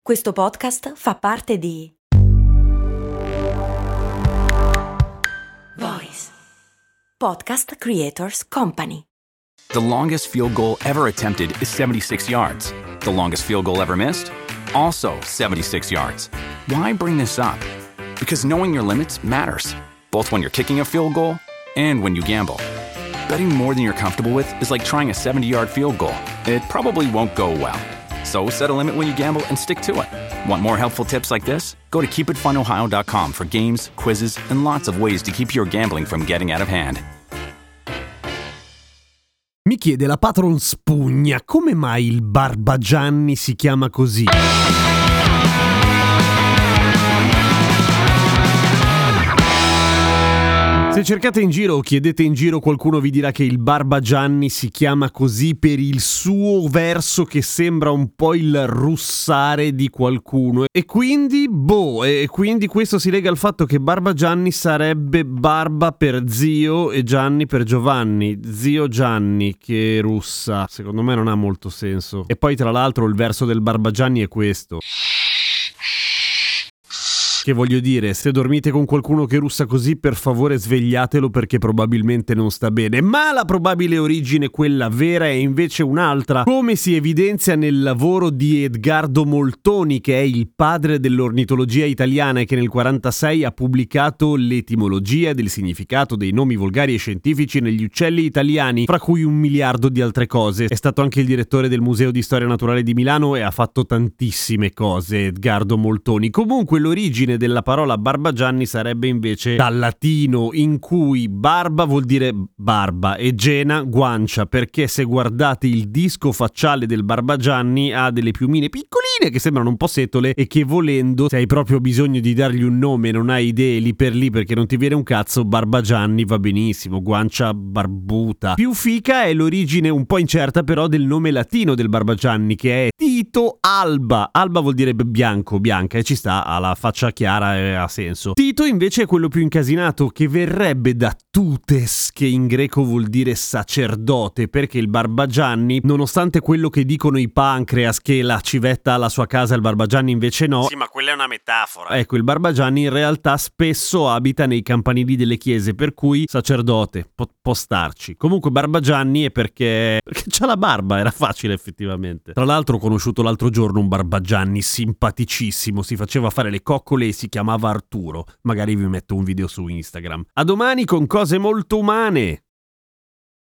Questo podcast fa parte di Voice Podcast Creators Company. The longest field goal ever attempted is 76 yards. The longest field goal ever missed? Also 76 yards. Why bring this up? Because knowing your limits matters, both when you're kicking a field goal and when you gamble. Betting more than you're comfortable with is like trying a 70-yard field goal. It probably won't go well. So set a limit when you gamble and stick to it. Want more helpful tips like this? Go to keepitfunohio.com for games, quizzes, and lots of ways to keep your gambling from getting out of hand. Mi chiede la patron Spugna, come mai il Barbagianni si chiama così? Se cercate in giro o chiedete in giro, qualcuno vi dirà che il Barbagianni si chiama così per il suo verso che sembra un po' il russare di qualcuno. E quindi, quindi questo si lega al fatto che Barbagianni sarebbe Barba per zio e Gianni per Giovanni. Zio Gianni che russa. Secondo me non ha molto senso. E poi tra l'altro il verso del Barbagianni è questo. Che voglio dire, se dormite con qualcuno che russa così, per favore svegliatelo perché probabilmente non sta bene. Ma la probabile origine, quella vera, è invece un'altra, come si evidenzia nel lavoro di Edgardo Moltoni, che è il padre dell'ornitologia italiana e che nel 1946 ha pubblicato l'etimologia del significato dei nomi volgari e scientifici negli uccelli italiani, fra cui 1 miliardo di altre cose. È stato anche il direttore del Museo di Storia Naturale di Milano e ha fatto tantissime cose, Edgardo Moltoni. Comunque l'origine della parola Barbagianni sarebbe invece dal latino, in cui barba vuol dire barba e gena guancia, perché se guardate il disco facciale del Barbagianni ha delle piumine piccoline che sembrano un po' setole e che, volendo, se hai proprio bisogno di dargli un nome e non hai idee lì per lì perché non ti viene un cazzo, Barbagianni va benissimo, guancia barbuta. Più fica è l'origine un po' incerta però del nome latino del Barbagianni, che è Tito Alba. Alba vuol dire bianco, bianca, e ci sta, alla faccia chiara e ha senso. Tito invece è quello più incasinato, che verrebbe da tutes, che in greco vuol dire sacerdote, perché il Barbagianni, nonostante quello che dicono i pancreas che la civetta ha la sua casa e il Barbagianni invece no. Sì, ma quella è una metafora. Ecco, il Barbagianni in realtà spesso abita nei campanili delle chiese, per cui sacerdote, può starci. Comunque Barbagianni è perché c'ha la barba, era facile effettivamente. Tra l'altro ho conosciuto l'altro giorno un Barbagianni simpaticissimo, si faceva fare le coccole e si chiamava Arturo. Magari vi metto un video su Instagram. A domani con cose molto umane.